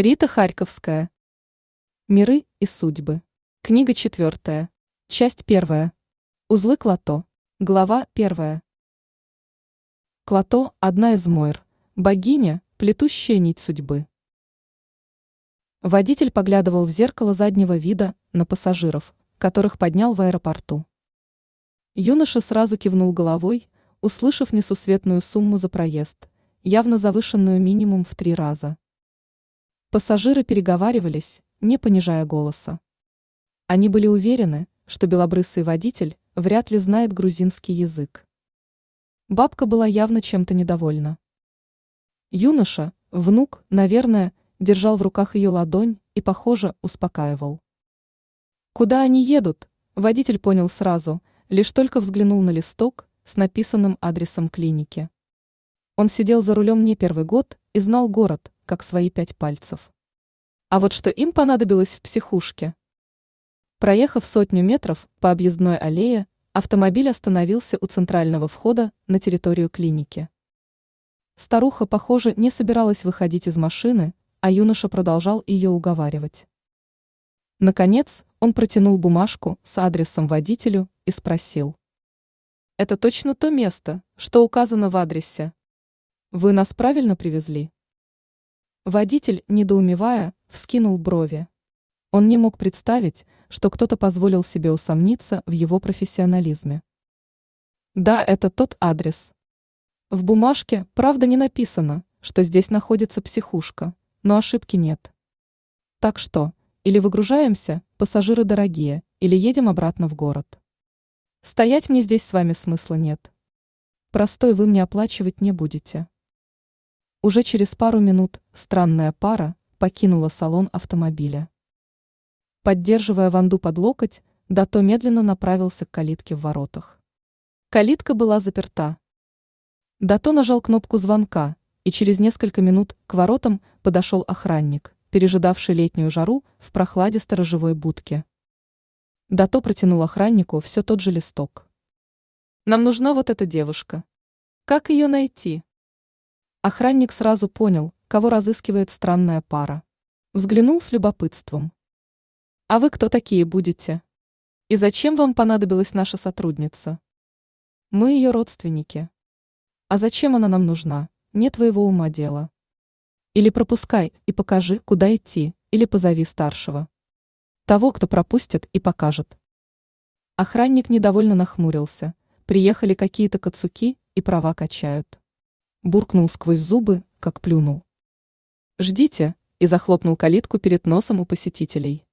Рита Харьковская. Миры и судьбы. Книга 4. Часть 1. Узлы Клото. Глава 1. Клото – одна из Мойр, богиня, плетущая нить судьбы. Водитель поглядывал в зеркало заднего вида на пассажиров, которых поднял в аэропорту. Юноша сразу кивнул головой, услышав несусветную сумму за проезд, явно завышенную минимум в 3 раза. Пассажиры переговаривались, не понижая голоса. Они были уверены, что белобрысый водитель вряд ли знает грузинский язык. Бабка была явно чем-то недовольна. Юноша, внук, наверное, держал в руках ее ладонь и, похоже, успокаивал. Куда они едут, водитель понял сразу, лишь только взглянул на листок с написанным адресом клиники. Он сидел за рулем не первый год и знал город, как свои 5 пальцев. А вот что им понадобилось в психушке. Проехав 100 метров по объездной аллее, автомобиль остановился у центрального входа на территорию клиники. Старуха, похоже, не собиралась выходить из машины, а юноша продолжал ее уговаривать. Наконец, он протянул бумажку с адресом водителю и спросил. «Это точно то место, что указано в адресе? Вы нас правильно привезли?» Водитель, недоумевая, вскинул брови. Он не мог представить, что кто-то позволил себе усомниться в его профессионализме. Да, это тот адрес. В бумажке, правда, не написано, что здесь находится психушка, но ошибки нет. Так что, или выгружаемся, пассажиры дорогие, или едем обратно в город. Стоять мне здесь с вами смысла нет. Простой вы мне оплачивать не будете. Уже через пару минут странная пара покинула салон автомобиля. Поддерживая Ванду под локоть, Дато медленно направился к калитке в воротах. Калитка была заперта. Дато нажал кнопку звонка, и через несколько минут к воротам подошел охранник, пережидавший летнюю жару в прохладе сторожевой будки. Дато протянул охраннику все тот же листок. «Нам нужна вот эта девушка. Как ее найти?» Охранник сразу понял, кого разыскивает странная пара. Взглянул с любопытством. «А вы кто такие будете? И зачем вам понадобилась наша сотрудница?» «Мы ее родственники». «А зачем она нам нужна? Не твоего ума дело. Или пропускай и покажи, куда идти, или позови старшего. Того, кто пропустит и покажет». Охранник недовольно нахмурился. Приехали какие-то кацуки и права качают. Буркнул сквозь зубы, как плюнул. «Ждите», и захлопнул калитку перед носом у посетителей.